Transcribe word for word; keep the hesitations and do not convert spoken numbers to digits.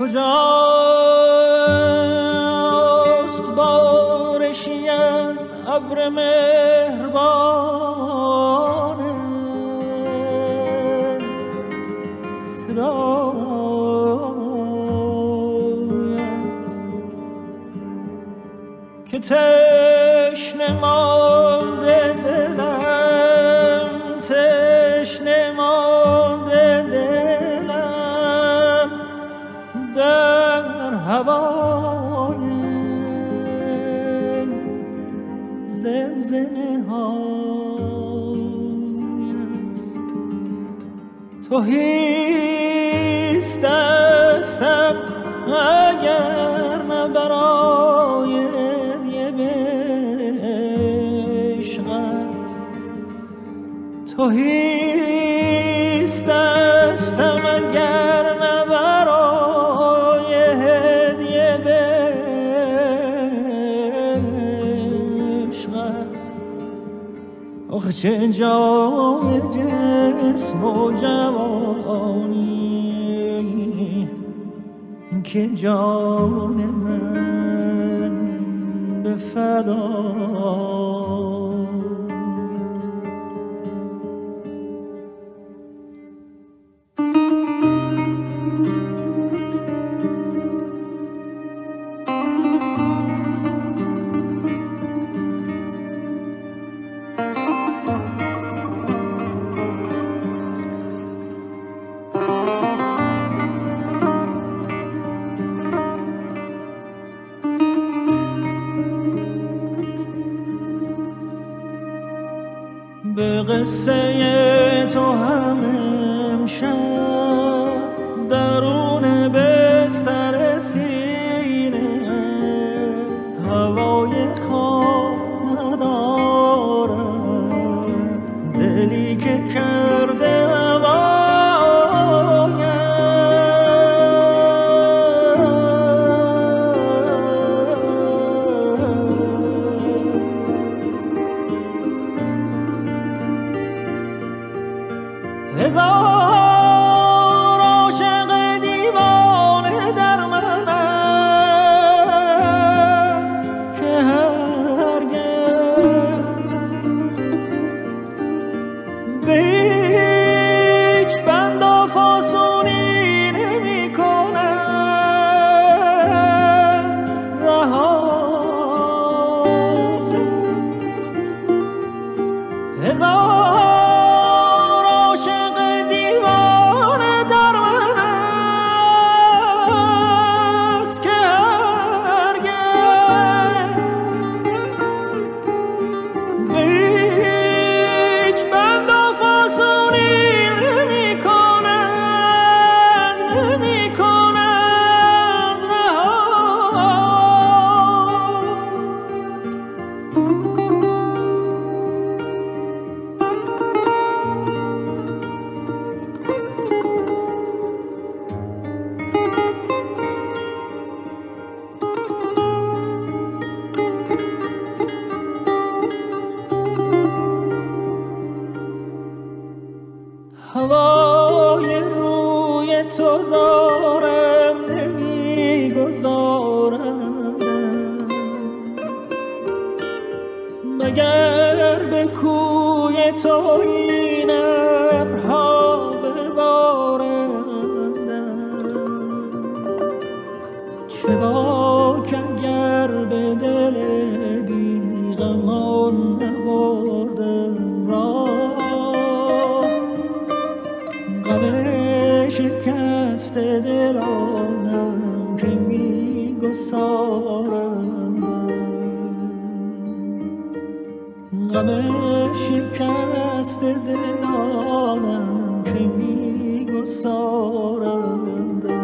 کجاست بارشی از ابر مهربان صدایت که تشنه مانده دلم، تشنه مانده دلم در هوای زمزمه هایت. تهیست دستم اگر نه برای هدیه به عشقت، تهیست دستم اگر نه برای هدیه به عشقت. آخه چه جای جسم و جوانی که جان من به فدایت. به قصه تو هم امشب درون بستر سینه هوای خواب ندارم، دلی که کرده هزار عاشق دیوانه در من است که هرگز به هیچ بند و فاسونی نمی کند رهایت. هزار هوای روی تو دارم نمی گذارم، مگر به کوی تو این ابرها ببارندم. چه باک اگر به دل بیغمان نبردم راه، غم شکست دلانم که می گسارندم، غم شکست دلانم که می گسارندم.